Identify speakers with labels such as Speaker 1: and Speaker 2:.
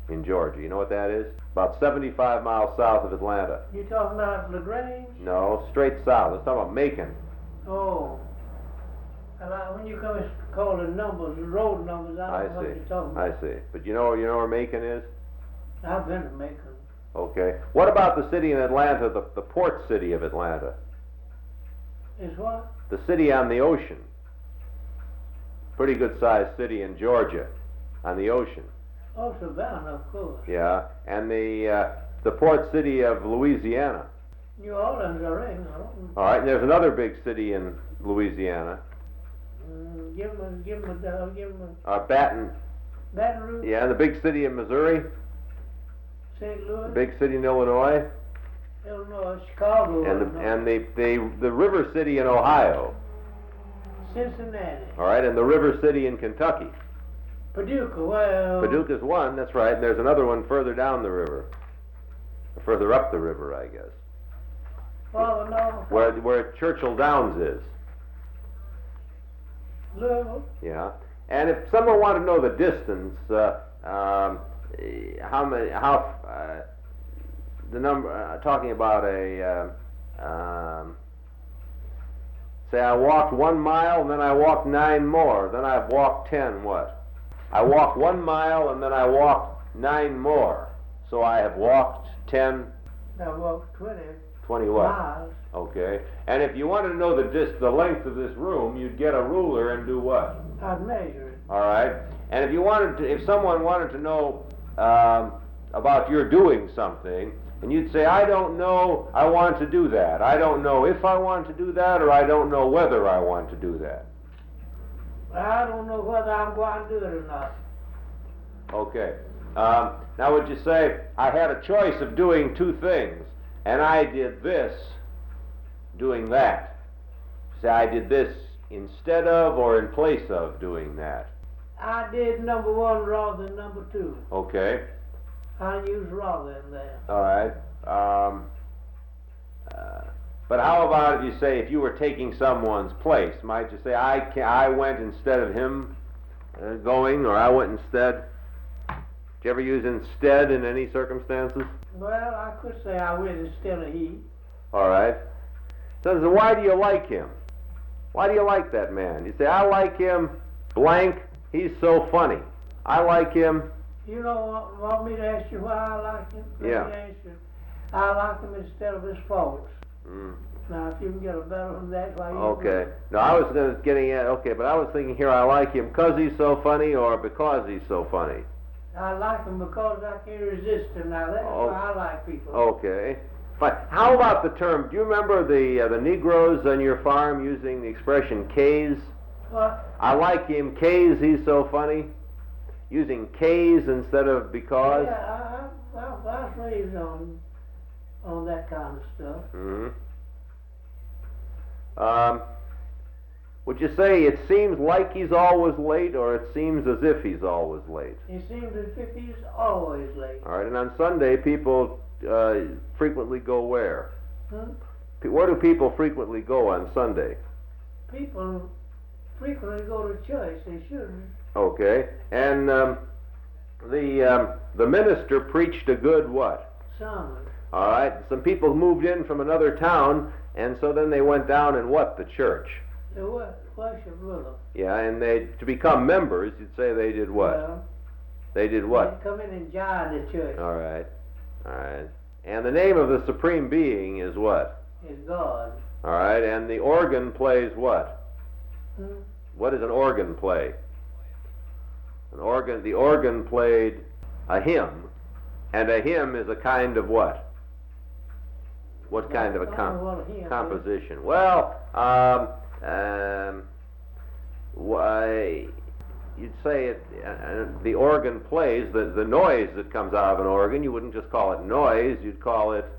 Speaker 1: in Georgia. You know what that is? About 75 miles south of Atlanta.
Speaker 2: You talking about LaGrange?
Speaker 1: No, straight south. Let's talk about Macon.
Speaker 2: Oh. When you come and call the numbers, the road numbers, I don't know what you're talking about.
Speaker 1: I see. But you know where Macon is?
Speaker 2: I've been to Macon.
Speaker 1: Okay. What about the city in Atlanta, the port city of Atlanta?
Speaker 2: Is what?
Speaker 1: The city on the ocean. Pretty good-sized city in Georgia, on the ocean.
Speaker 2: Oh, Savannah, of course.
Speaker 1: Yeah, and the port city of Louisiana.
Speaker 2: New Orleans, I reckon.
Speaker 1: All right, and there's another big city in Louisiana.
Speaker 2: Give him
Speaker 1: Baton.
Speaker 2: Baton Rouge.
Speaker 1: Yeah, and the big city in Missouri.
Speaker 2: St. Louis.
Speaker 1: The big city in Illinois.
Speaker 2: Illinois, Chicago.
Speaker 1: And the river city in Ohio.
Speaker 2: Cincinnati.
Speaker 1: All right, and the river city in Kentucky.
Speaker 2: Paducah, well...
Speaker 1: Paducah's one, that's right, and there's another one further down the river. Or further up the river, I guess.
Speaker 2: Well, no.
Speaker 1: Where Churchill Downs is.
Speaker 2: Louisville.
Speaker 1: Yeah, and if someone wanted to know the distance, the number, talking about say I walked 1 mile and then I walked 9 more, then I've walked 10 what? I walked 1 mile and then I walked 9 more, so I have walked 10.
Speaker 2: I walked 20.
Speaker 1: 20 what?
Speaker 2: Miles.
Speaker 1: Okay, and if you wanted to know the length of this room, you'd get a ruler and do what?
Speaker 2: I'd measure it.
Speaker 1: All right, and if someone wanted to know about your doing something, and you'd say, I don't know, I want to do that. I don't know if I want to do that, or I don't know whether I want to do that.
Speaker 2: I don't know whether I'm going to do it or not.
Speaker 1: Okay. Now would you say, I had a choice of doing 2 things, and I did this, doing that. Say, I did this instead of or in place of doing that.
Speaker 2: I did number 1 rather than number 2.
Speaker 1: Okay.
Speaker 2: I used rather in there.
Speaker 1: All right. But how about if you say, if you were taking someone's place, might you say, I went instead of him going, or I went instead? Did you ever use instead in any circumstances?
Speaker 2: Well, I could say I went instead of he.
Speaker 1: All right. So why do you like him? Why do you like that man? You say, I like him, blank, he's so funny. I like him.
Speaker 2: You don't want me to ask you why I like him?
Speaker 1: Yeah.
Speaker 2: Let me ask you. I like him instead of his faults.
Speaker 1: Mm.
Speaker 2: Now, if you can get a better than that, why you
Speaker 1: Okay. No, I was getting at, okay, but I was thinking here, I like him because he's so funny or because he's so funny.
Speaker 2: I like him because I can't resist him. Now, that's why I like people.
Speaker 1: Okay. Fine. How about the term, do you remember the Negroes on your farm using the expression K's?
Speaker 2: What?
Speaker 1: I like him K's, he's so funny. Using K's instead of because?
Speaker 2: Yeah, I was raised on that kind of stuff.
Speaker 1: Mm-hmm. Would you say it seems like he's always late, or it seems as if he's always late?
Speaker 2: It seems as if he's always late.
Speaker 1: All right, and on Sunday, people frequently go where?
Speaker 2: Hmm?
Speaker 1: Where do people frequently go on Sunday?
Speaker 2: People frequently go to church. They shouldn't.
Speaker 1: Okay, and the minister preached a good what?
Speaker 2: Sermon.
Speaker 1: All right, some people moved in from another town, and so then they went down and what? The church.
Speaker 2: They worship with them.
Speaker 1: Yeah, and to become members, you'd say they did what?
Speaker 2: Well,
Speaker 1: they did what?
Speaker 2: they come in and join the church.
Speaker 1: All right, all right. And the name of the supreme being is what?
Speaker 2: Is God.
Speaker 1: All right, and the organ plays what?
Speaker 2: Hmm?
Speaker 1: What does an organ play? The organ played a hymn, and a hymn is a kind of what? What kind of a composition? Well, you'd say the organ plays, the noise that comes out of an organ, you wouldn't just call it noise, you'd call it